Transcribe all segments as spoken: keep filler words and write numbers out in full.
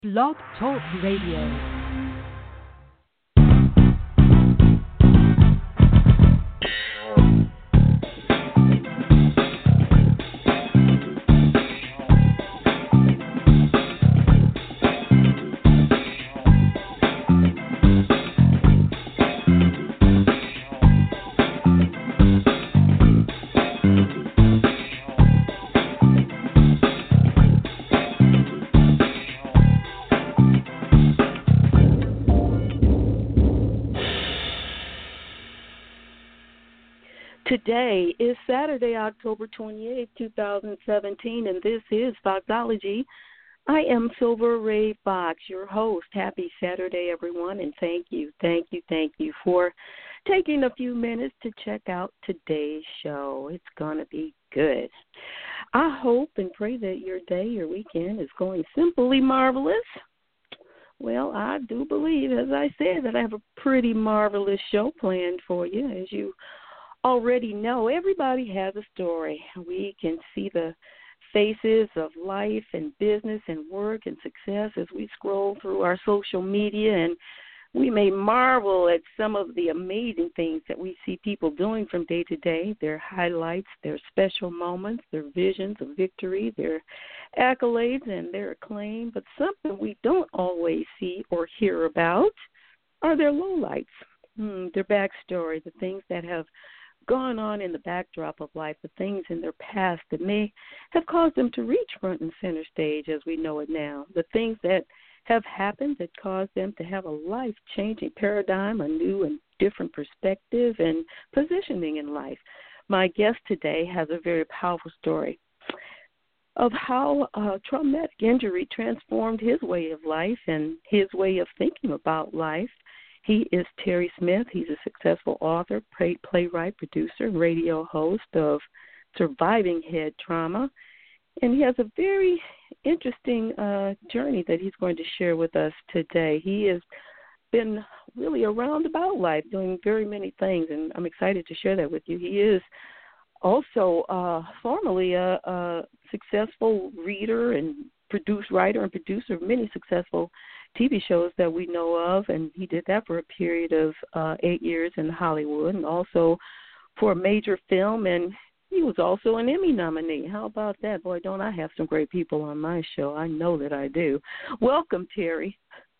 Blog Talk Radio. Today is Saturday, October twenty-eighth, twenty seventeen, and this is Foxology. I am Silver Ray Fox, your host. Happy Saturday, everyone, and thank you, thank you, thank you for taking a few minutes to check out today's show. It's going to be good. I hope and pray that your day, your weekend is going simply marvelous. Well, I do believe, as I said, that I have a pretty marvelous show planned for you. As you already know, everybody has a story. We can see the faces of life and business and work and success as we scroll through our social media, and we may marvel at some of the amazing things that we see people doing from day to day, their highlights, their special moments, their visions of victory, their accolades, and their acclaim. But something we don't always see or hear about are their lowlights, hmm, their backstory, the things that have gone on in the backdrop of life, the things in their past that may have caused them to reach front and center stage as we know it now, the things that have happened that caused them to have a life-changing paradigm, a new and different perspective and positioning in life. My guest today has a very powerful story of how a traumatic injury transformed his way of life and his way of thinking about life. He is Terry Smith. He's a successful author, play, playwright, producer, and radio host of Surviving Head Trauma. And he has a very interesting uh, journey that he's going to share with us today. He has been really around about life, doing very many things, and I'm excited to share that with you. He is also uh, formerly a, a successful reader and produce, writer and producer of many successful T V shows that we know of, and he did that for a period of uh, eight years in Hollywood and also for a major film, and he was also an Emmy nominee. How about that? Boy, don't I have some great people on my show. I know that I do. Welcome, Terry.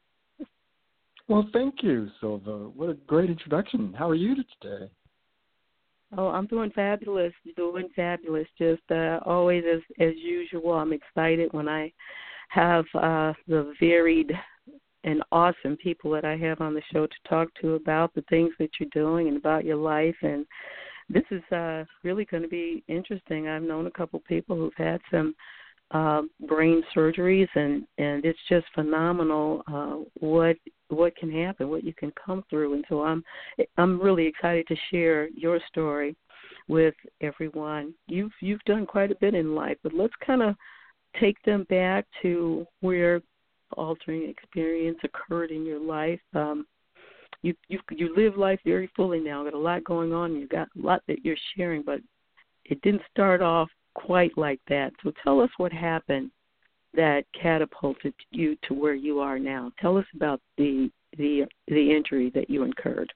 Well, thank you, Silva. What a great introduction. How are you today? Oh, I'm doing fabulous, doing fabulous. Just uh, always as, as usual, I'm excited when I have uh, the varied and awesome people that I have on the show to talk to about the things that you're doing and about your life. And this is uh, really going to be interesting. I've known a couple people who've had some uh, brain surgeries, and, and it's just phenomenal uh, what what can happen, what you can come through. And so I'm I'm really excited to share your story with everyone. You've you've done quite a bit in life, but let's kind of take them back to where altering experience occurred in your life. Um, you you you live life very fully now. Got a lot going on. You got a lot that you're sharing, but it didn't start off quite like that. So tell us what happened that catapulted you to where you are now. Tell us about the the the injury that you incurred.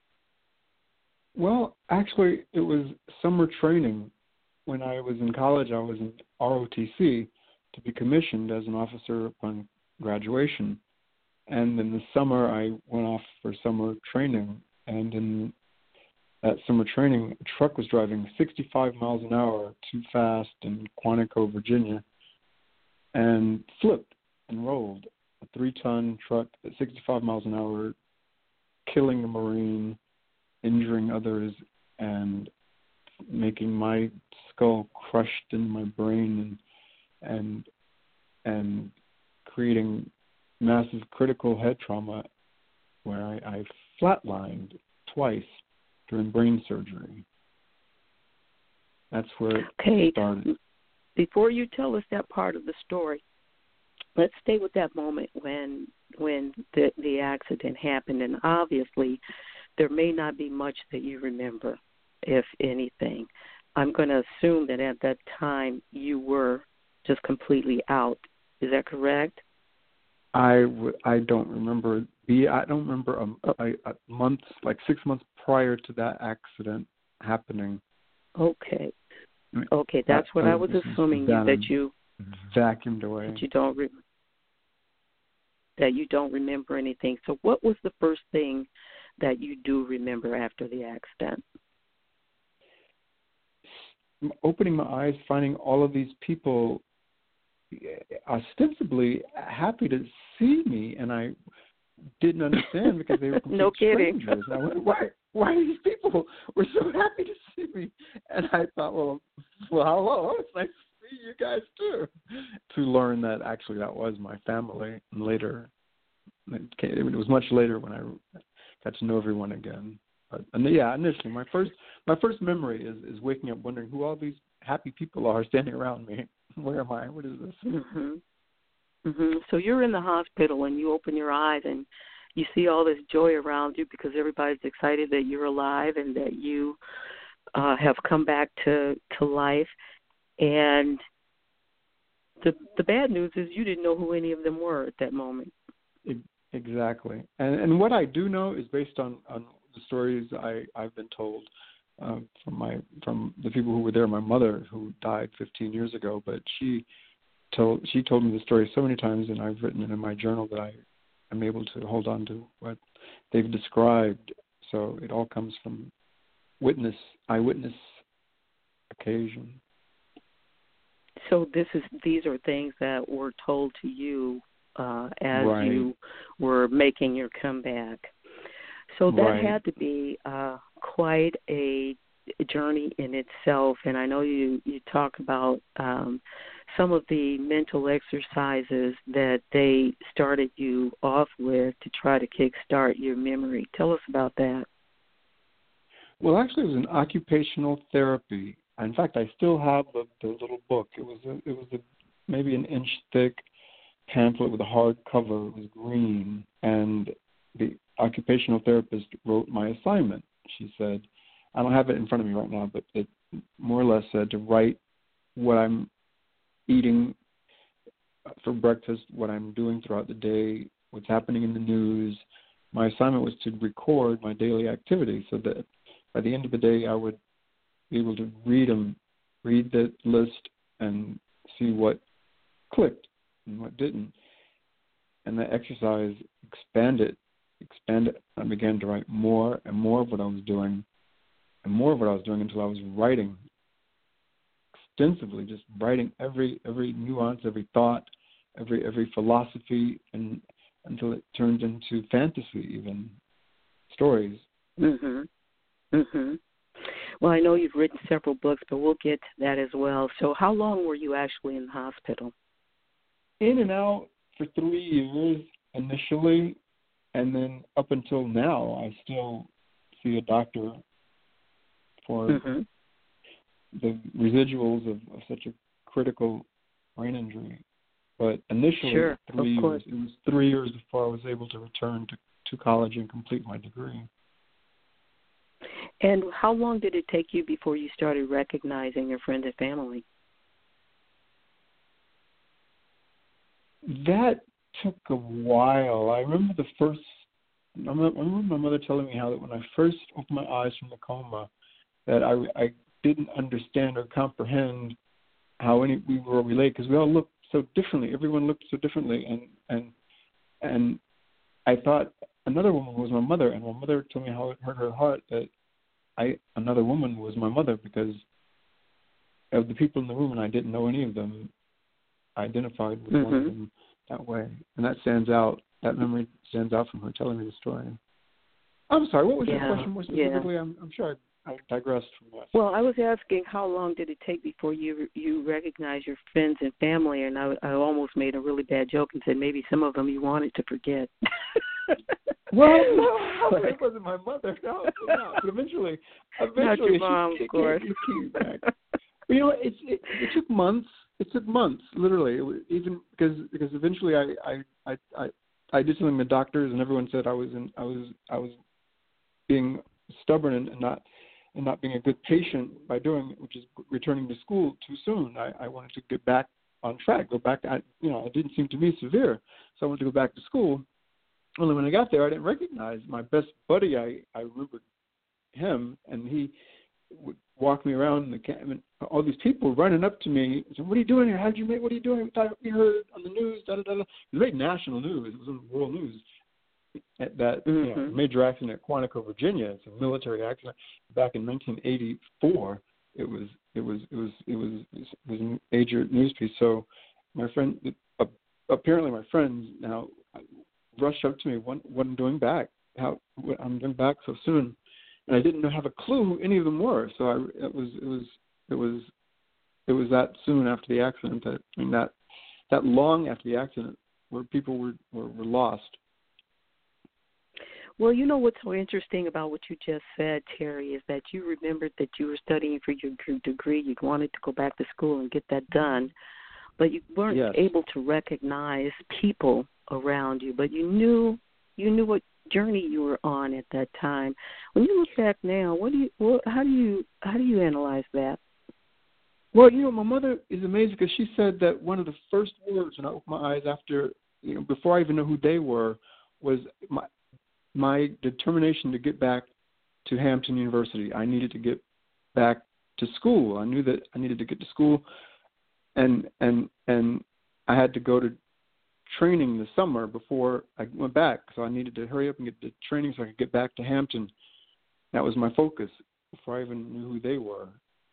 Well, actually, it was summer training. When I was in college, I was in R O T C to be commissioned as an officer upon graduation. And in the summer, I went off for summer training. And in that summer training, a truck was driving sixty-five miles an hour too fast in Quantico, Virginia, and flipped and rolled. A three-ton truck at sixty-five miles an hour, killing a Marine, injuring others, and making my skull crushed in my brain and and and creating massive critical head trauma where I, I flatlined twice during brain surgery. That's where it okay. started. Before you tell us that part of the story, let's stay with that moment when when the, the accident happened. And obviously, there may not be much that you remember, if anything. I'm going to assume that at that time you were just completely out. Is that correct? I, w- I don't remember the I don't remember a, a, a month like six months prior to that accident happening. Okay, I mean, okay, that's I, what I I was was assuming down that and you vacuumed away. that you don't re- that you don't remember anything. So, what was the first thing that you do remember after the accident? Opening my eyes, finding all of these people ostensibly happy to see me, and I didn't understand because they were complete no kidding. strangers. And I went, why? Why are these people were so happy to see me? And I thought, well, well, hello, it's nice to see you guys too. To learn that actually that was my family, and later, it, came, it was much later when I got to know everyone again. But and yeah, initially, my first my first memory is, is waking up wondering who all these happy people are standing around me. Where am I? What is this? Mm-hmm. Mm-hmm. So you're in the hospital and you open your eyes and you see all this joy around you because everybody's excited that you're alive and that you uh, have come back to, to life. And the the bad news is you didn't know who any of them were at that moment. Exactly. And and what I do know is based on, on the stories I, I've been told um, from my from the people who were there. My mother, who died fifteen years ago, but she told she told me the story so many times, and I've written it in my journal that I am able to hold on to what they've described. So it all comes from witness eyewitness occasion. So this is these are things that were told to you uh, as right. you were making your comeback. So that right. had to be uh, quite a journey in itself. And I know you, you talk about um, some of the mental exercises that they started you off with to try to kickstart your memory. Tell us about that. Well, actually, it was an occupational therapy. In fact, I still have the, the little book. It was a, it was a, maybe an inch thick pamphlet with a hard cover. It was green, and the occupational therapist wrote my assignment. She said, I don't have it in front of me right now, but it more or less said to write what I'm eating for breakfast, what I'm doing throughout the day, what's happening in the news. My assignment was to record my daily activities so that by the end of the day I would be able to read them, read the list and see what clicked and what didn't. And that exercise expanded, expanded. I began to write more and more of what I was doing and more of what I was doing until I was writing extensively, just writing every every nuance, every thought, every every philosophy, and until it turned into fantasy, even stories. Mhm. Mhm. Well, I know you've written several books, but we'll get to that as well. So, how long were you actually in the hospital? In and out for three years initially, and then up until now, I still see a doctor for mm-hmm. the residuals of, of such a critical brain injury. But initially, sure, three of course. years. It was three years before I was able to return to, to college and complete my degree. And how long did it take you before you started recognizing your friends and family? That took a while. I remember the first, I remember my mother telling me how that when I first opened my eyes from the coma, that I, I didn't understand or comprehend how any we were related, because we all looked so differently. Everyone looked so differently, and and and I thought another woman was my mother, and my mother told me how it hurt her heart that I another woman was my mother, because of the people in the room, and I didn't know any of them. I identified with mm-hmm. one of them that way, and that stands out. That memory stands out from her telling me the story. I'm sorry, what was yeah. your question more specifically? Yeah. I'm, I'm sure I, I digressed from that. Well, I was asking how long did it take before you you recognized your friends and family, and I, I almost made a really bad joke and said maybe some of them you wanted to forget. Well, no, it wasn't my mother. No, no. But eventually, eventually, Not your mom, she, of course. She came back. But you know, it's, it, it took months. It took months, literally. It was, even because because eventually, I, I I I I did something with doctors, and everyone said I was in, I was I was being stubborn and, and not and not being a good patient by doing it, which is returning to school too soon. I, I wanted to get back on track, go back. I, you know, it didn't seem to me severe, so I wanted to go back to school. Only when I got there, I didn't recognize my best buddy. I I remembered him, and he would walk me around in the camp, and all these people running up to me. Said, "What are you doing here? How did you make? What are you doing? We heard on the news." Da da da. It made national news. It was on world news. At that mm-hmm. you know, major accident at Quantico, Virginia. It's a military accident back in nineteen eighty-four. It was it was it was it was it was a major news piece. So my friend, uh, apparently my friends now rushed up to me. What, what I'm doing back? How what, I'm doing back so soon? And I didn't know, have a clue who any of them were. So I it was it was it was it was that soon after the accident that I mean that that long after the accident where people were were, were lost. Well, you know what's so interesting about what you just said, Terry, is that you remembered that you were studying for your degree. You wanted to go back to school and get that done, but you weren't yes. able to recognize people around you. But you knew you knew what journey you were on at that time. When you look back now, what do you? What, how do you? How do you analyze that? Well, you know, my mother is amazing because she said that one of the first words when I opened my eyes after, you know, before I even knew who they were, was my. my determination to get back to Hampton University. I needed to get back to school. I knew that I needed to get to school, and and and I had to go to training this summer before I went back. So I needed to hurry up and get to training so I could get back to Hampton. That was my focus before I even knew who they were.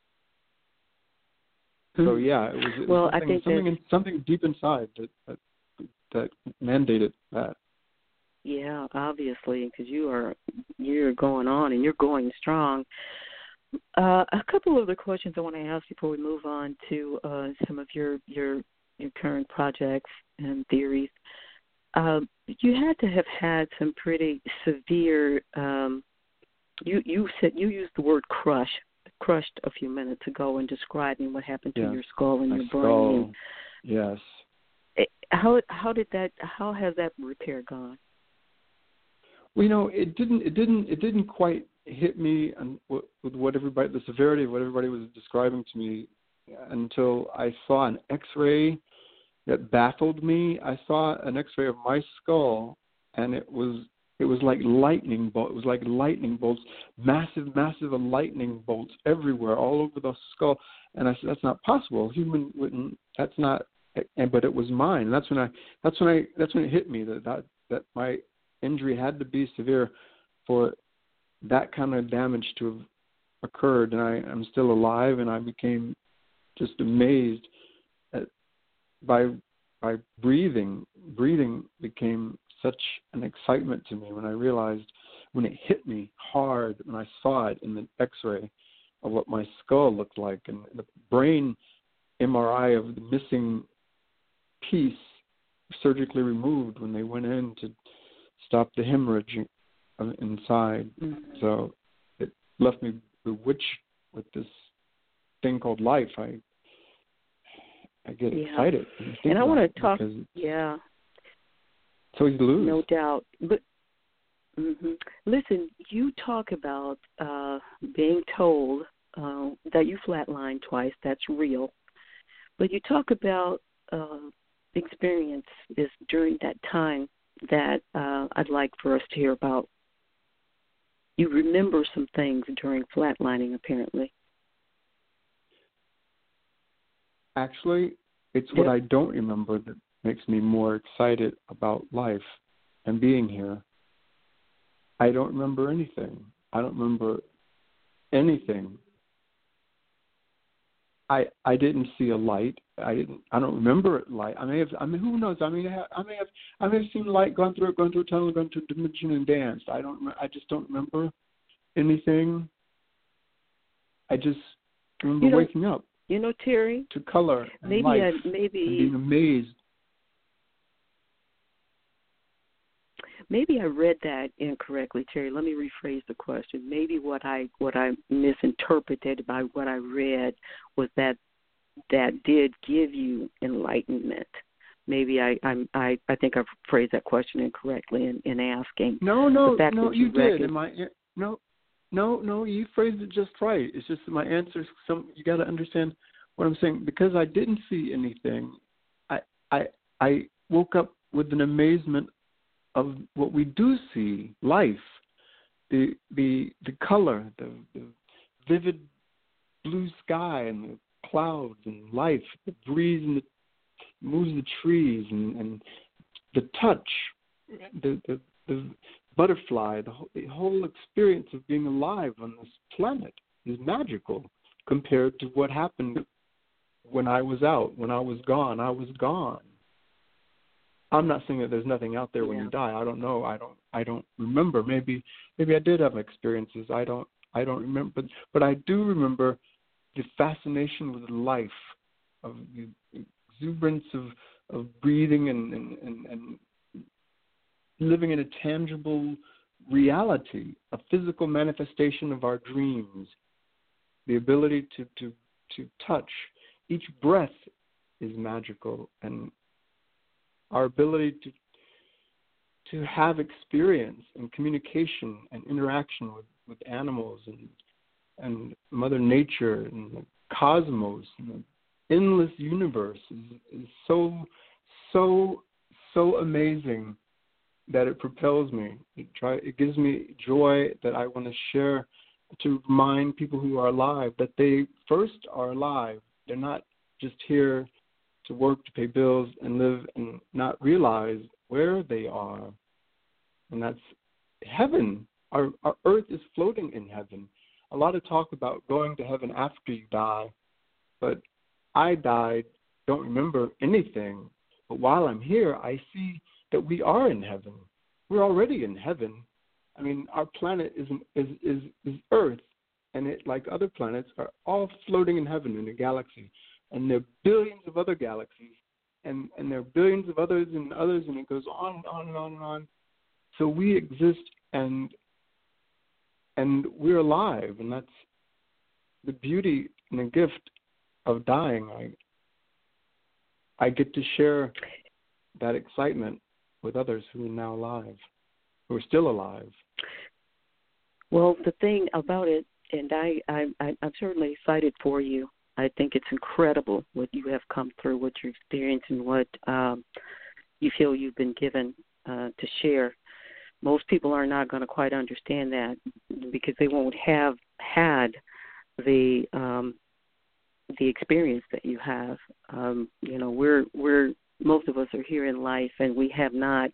Mm-hmm. So yeah, it was, it well, was something, I think something, in, something deep inside that, that that mandated that. Yeah, obviously, because you are you're going on and you're going strong. Uh, a couple of other questions I want to ask before we move on to uh, some of your, your your current projects and theories. Uh, you had to have had some pretty severe. Um, you you said you used the word crush, crushed a few minutes ago in describing what happened to yeah. your skull and My your skull. brain. Yes. How how did that? How has that repair gone? Well, you know, it didn't, it didn't, it didn't quite hit me and with what everybody, the severity of what everybody was describing to me, until I saw an X-ray that baffled me. I saw an X-ray of my skull, and it was, it was like lightning bolt. It was like lightning bolts, massive, massive lightning bolts everywhere, all over the skull. And I said, that's not possible. Human wouldn't. That's not. And but it was mine. And that's when I. That's when I. That's when it hit me that that, that my injury had to be severe for that kind of damage to have occurred, and I, I'm still alive, and I became just amazed at, by by breathing. Breathing became such an excitement to me when I realized, when it hit me hard, when I saw it in the X-ray of what my skull looked like, and the brain M R I of the missing piece surgically removed when they went in to stop the hemorrhage inside. Mm-hmm. So it left me bewitched with this thing called life. I I get yeah. excited. And, and I want to talk. Yeah. So you lose. No doubt. But mm-hmm. Listen, you talk about uh, being told uh, that you flatlined twice. That's real. But you talk about uh, experience is during that time that uh, I'd like for us to hear about. You remember some things during flatlining, apparently. Actually, it's what I don't remember that makes me more excited about life and being here. I don't remember anything. I don't remember anything. I I didn't see a light. I didn't. I don't remember it light. I may have. I mean, who knows? I mean, I may have. I may have seen light, gone through, gone through a tunnel, gone through a dimension, and danced. I don't. I just don't remember anything. I just remember you know, waking up. You know, Terry. To color and maybe life I, maybe and being amazed. Maybe I read that incorrectly, Terry. Let me rephrase the question. Maybe what I what I misinterpreted by what I read was that that did give you enlightenment. Maybe I I'm, I I think I've phrased that question incorrectly in, in asking. No, no, the fact no, that you, you did. reckon, And my no, no, no, you phrased it just right. It's just my answers. Some you got to understand what I'm saying, because I didn't see anything, I I I woke up with an amazement of what we do see, life, the the the color, the, the vivid blue sky and the clouds and life, the breeze and the moves the trees and, and the touch, the the, the butterfly, the whole, the whole experience of being alive on this planet is magical compared to what happened when I was out, when I was gone. I was gone. I'm not saying that there's nothing out there when yeah. you die. I don't know. I don't. I don't remember. Maybe. Maybe I did have experiences. I don't. I don't remember. But, but I do remember the fascination with life, of the exuberance of, of breathing and, and, and, and living in a tangible reality, a physical manifestation of our dreams, the ability to, to, to touch. Each breath is magical, and our ability to to have experience and communication and interaction with, with animals and and Mother Nature and the cosmos and the endless universe is, is so so so amazing that it propels me. It try it gives me joy that I want to share, to remind people who are alive that they first are alive. They're not just here to work, to pay bills, and live and not realize where they are. And that's heaven. Our, our earth is floating in heaven. A lot of talk about going to heaven after you die, but I died, don't remember anything. But while I'm here, I see that we are in heaven. We're already in heaven. I mean, our planet is is is, is Earth, and it, like other planets, are all floating in heaven in a galaxy. And there are billions of other galaxies, and, and there are billions of others and others, and it goes on and on and on and on. So we exist, and and we're alive, and that's the beauty and the gift of dying. I I get to share that excitement with others who are now alive, who are still alive. Well, the thing about it, and I, I, I'm certainly excited for you. I think it's incredible what you have come through, what you're experiencing, what um, you feel you've been given uh, to share. Most people are not going to quite understand that because they won't have had the um, the experience that you have. Um, you know, we're we're most of us are here in life, and we have not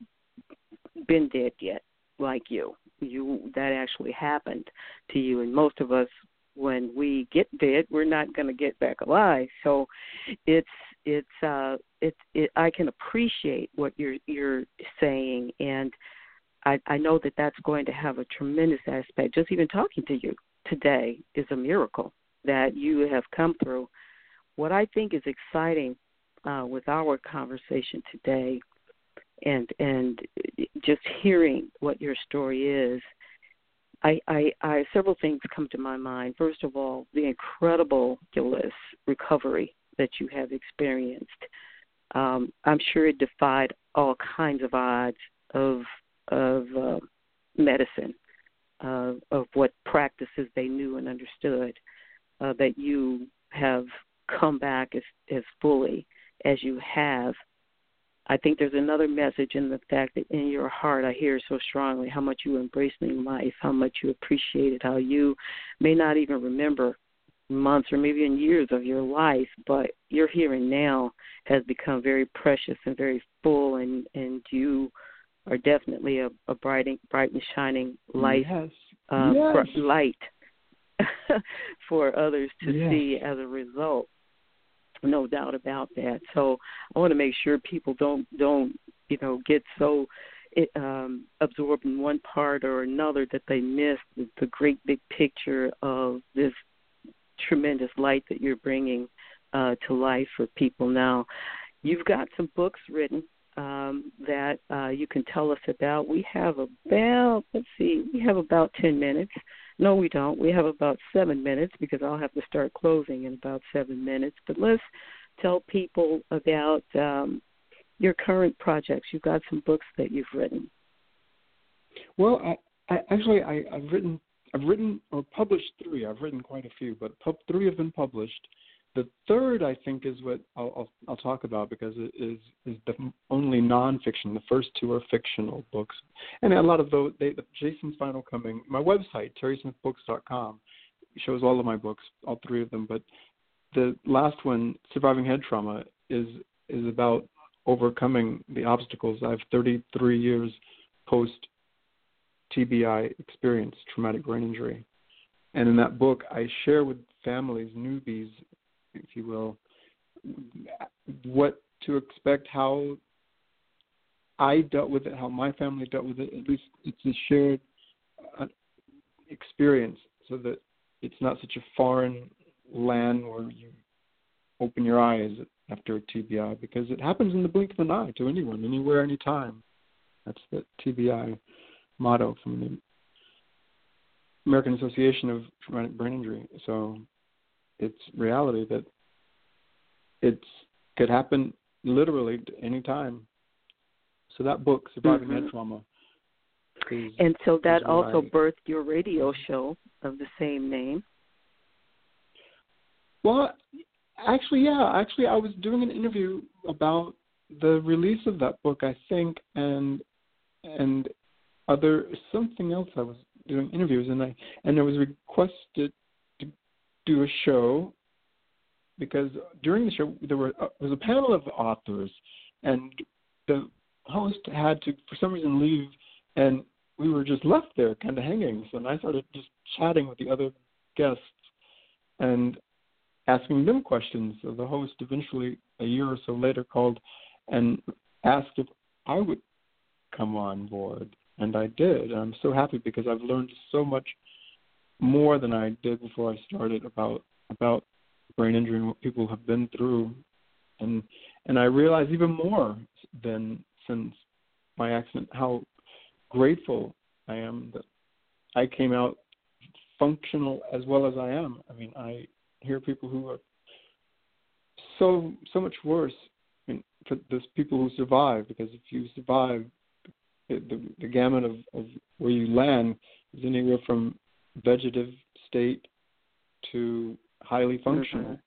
been dead yet, like you. You that actually happened to you, and most of us, when we get dead, we're not going to get back alive. So, it's it's uh it's it, I can appreciate what you're you're saying, and I, I know that that's going to have a tremendous aspect. Just even talking to you today is a miracle that you have come through. What I think is exciting uh, with our conversation today, and and just hearing what your story is, I, I, I several things come to my mind. First of all, the incredible recovery that you have experienced. Um, I'm sure it defied all kinds of odds of of uh, medicine, uh, of what practices they knew and understood, uh, that you have come back as, as fully as you have. I think there's another message in the fact that in your heart I hear so strongly how much you embrace new life, how much you appreciate it, how you may not even remember months or maybe in years of your life, but your here and now has become very precious and very full, and, and you are definitely a, a bright, bright and shining light, yes. Um, yes. light for others to yes. see as a result. No doubt about that. So I want to make sure people don't don't you know get so um, absorbed in one part or another that they miss the, the great big picture of this tremendous light that you're bringing uh, to life for people now. You've got some books written um, that uh, you can tell us about. We have about, let's see, we have about ten minutes. No, we don't. We have about seven minutes because I'll have to start closing in about seven minutes. But let's tell people about um, your current projects. You've got some books that you've written. Well, I, I actually I, I've written I've written or published three. I've written quite a few, but pub, three have been published. the third, I think, is what I'll, I'll, I'll talk about because it is is the only nonfiction. The first two are fictional books, and a lot of those. They, Jason's Final Coming. My website, terry smith books dot com, shows all of my books, all three of them. But the last one, Surviving Head Trauma, is is about overcoming the obstacles. I have thirty-three years post T B I experience, traumatic brain injury. And in that book, I share with families, newbies, if you will, what to expect, how I dealt with it, how my family dealt with it. At least it's a shared uh, experience so that it's not such a foreign land where you open your eyes after a T B I, because it happens in the blink of an eye to anyone, anywhere, anytime. That's the T B I motto from the American Association of Traumatic Brain Injury. So it's reality that it could happen literally any time. So that book, Surviving mm-hmm. Head Trauma. Is, and so that also I, birthed your radio show of the same name. Well, actually, yeah. Actually, I was doing an interview about the release of that book, I think, and and other something else. I was doing interviews, and I and I was requested to do a show because during the show there were uh, there was a panel of authors, and the host had to for some reason leave, and we were just left there, kind of hanging. So and I started just chatting with the other guests and asking them questions. So the host eventually, a year or so later, called and asked if I would come on board. And I did. And I'm so happy because I've learned so much more than I did before I started about about brain injury and what people have been through. And and I realize even more than since my accident how grateful I am that I came out functional as well as I am. I mean, I hear people who are so so much worse. I mean, for those people who survive, because if you survive, it, the, the gamut of, of where you land is anywhere from vegetative state to highly functional. Mm-hmm.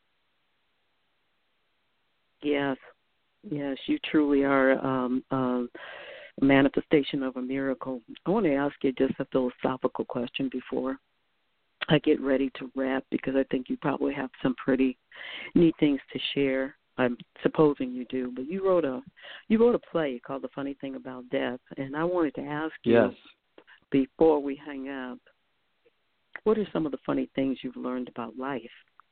Yes, yes, you truly are um, um, a manifestation of a miracle. I want to ask you just a philosophical question before I get ready to wrap, because I think you probably have some pretty neat things to share. I'm supposing you do, but you wrote a you wrote a play called The Funny Thing About Death, and I wanted to ask you yes. before we hang up, what are some of the funny things you've learned about life?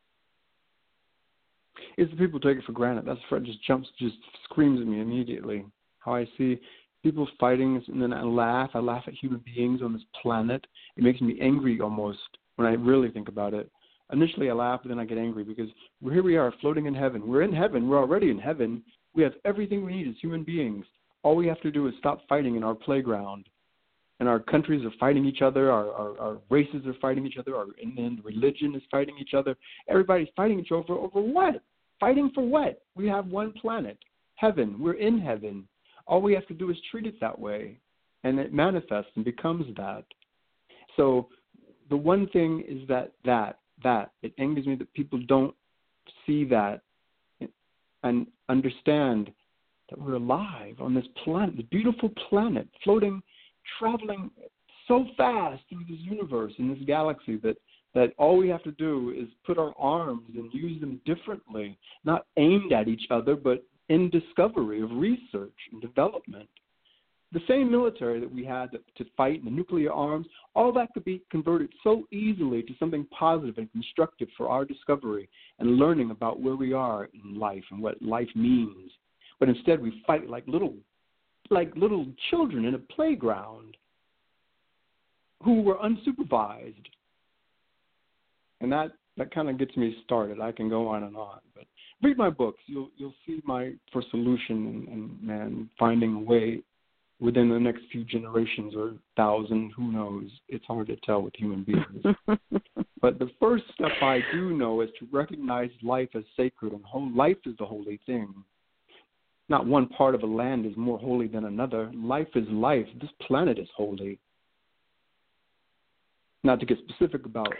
It's the people take it for granted. That's what just jumps, just screams at me immediately. How I see people fighting, and then I laugh. I laugh at human beings on this planet. It makes me angry almost when I really think about it. Initially I laugh, but then I get angry because we're, here we are floating in heaven. We're in heaven. We're already in heaven. We have everything we need as human beings. All we have to do is stop fighting in our playground. And our countries are fighting each other. Our, our, our races are fighting each other. Our and then religion is fighting each other. Everybody's fighting each other over what? Fighting for what? We have one planet, heaven. We're in heaven. All we have to do is treat it that way, and it manifests and becomes that. So the one thing is that that, that. It angers me that people don't see that and understand that we're alive on this planet, this beautiful planet, floating, traveling so fast through this universe, in this galaxy, that, that all we have to do is put our arms and use them differently, not aimed at each other, but in discovery of research and development. The same military that we had to, to fight, the nuclear arms, all that could be converted so easily to something positive and constructive for our discovery and learning about where we are in life and what life means. But instead we fight like little, like little children in a playground who were unsupervised. And that, that kind of gets me started. I can go on and on, but read my books. You'll you'll see my for solution and, and, and finding a way within the next few generations or thousand, who knows? It's hard to tell with human beings. But the first step I do know is to recognize life as sacred, and whole life is the holy thing. Not one part of a land is more holy than another. Life is life. This planet is holy. Not to get specific about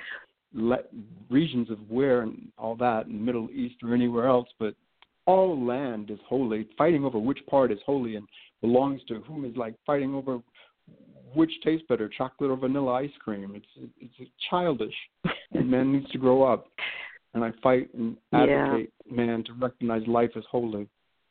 le- regions of where and all that in the Middle East or anywhere else, but all land is holy. Fighting over which part is holy and belongs to whom is like fighting over which tastes better, chocolate or vanilla ice cream. It's it's childish, and man needs to grow up. And I fight and advocate yeah. man to recognize life as holy.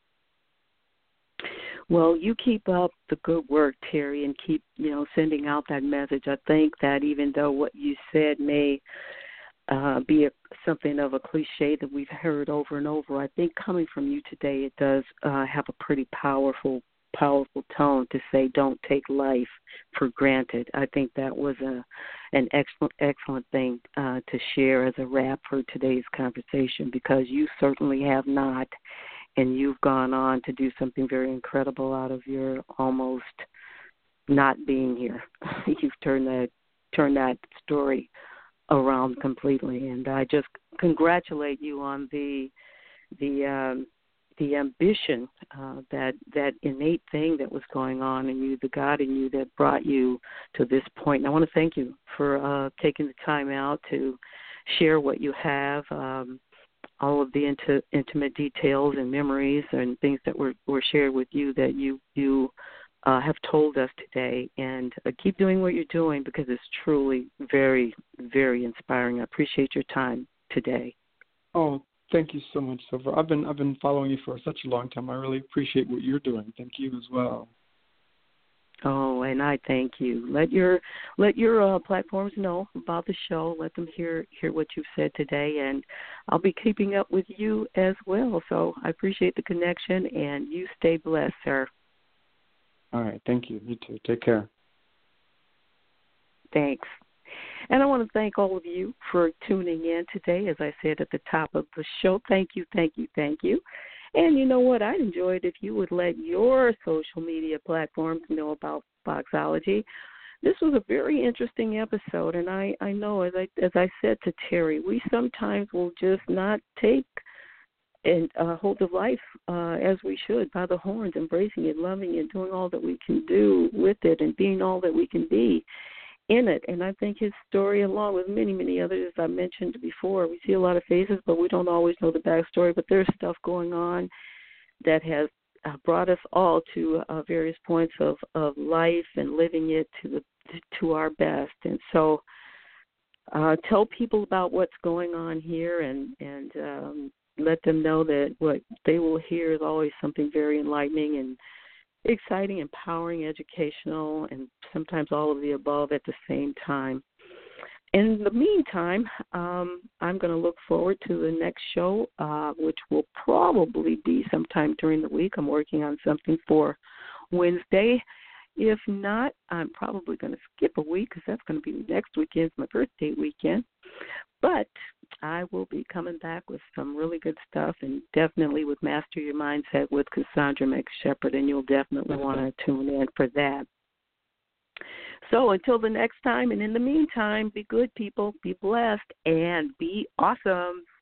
Well, you keep up the good work, Terry, and keep, you know, sending out that message. I think that even though what you said may uh, be a, something of a cliche that we've heard over and over, I think coming from you today, it does uh, have a pretty powerful, powerful tone to say don't take life for granted. I think that was a an excellent, excellent thing uh, to share as a wrap for today's conversation, because you certainly have not. And you've gone on to do something very incredible out of your almost not being here. You've turned that turned that story around completely, and I just congratulate you on the the um, the ambition, uh, that that innate thing that was going on in you, the God in you that brought you to this point. And I want to thank you for uh, taking the time out to share what you have. Um, all of the inti- intimate details and memories and things that were, were shared with you that you you uh, have told us today. And uh, keep doing what you're doing, because it's truly very, very inspiring. I appreciate your time today. Oh, thank you so much, Silver. I've been I've been following you for such a long time. I really appreciate what you're doing. Thank you as well. Oh, and I thank you. Let your let your uh, platforms know about the show. Let them hear hear what you've said today, and I'll be keeping up with you as well. So I appreciate the connection, and you stay blessed, sir. All right, thank you. You too. Take care. Thanks. And I want to thank all of you for tuning in today. As I said at the top of the show, thank you, thank you, thank you. And you know what? I'd enjoy it if you would let your social media platforms know about Foxology. This was a very interesting episode, and I, I know, as I as I said to Terry, we sometimes will just not take and uh, hold of life uh, as we should, by the horns, embracing it, loving it, doing all that we can do with it, and being all that we can be in it. And I think his story, along with many, many others, as I mentioned before, we see a lot of faces, but we don't always know the backstory. But there's stuff going on that has uh, brought us all to uh, various points of, of life and living it to the to our best. And so uh, tell people about what's going on here, and, and um, let them know that what they will hear is always something very enlightening and exciting, empowering, educational, and sometimes all of the above at the same time. In the meantime, um, I'm going to look forward to the next show, uh, which will probably be sometime during the week. I'm working on something for Wednesday. If not, I'm probably going to skip a week, because that's going to be next weekend, my birthday weekend. But I will be coming back with some really good stuff, and definitely with Master Your Mindset with Cassandra McShepard, and you'll definitely want to tune in for that. So until the next time, and in the meantime, be good, people, be blessed, and be awesome.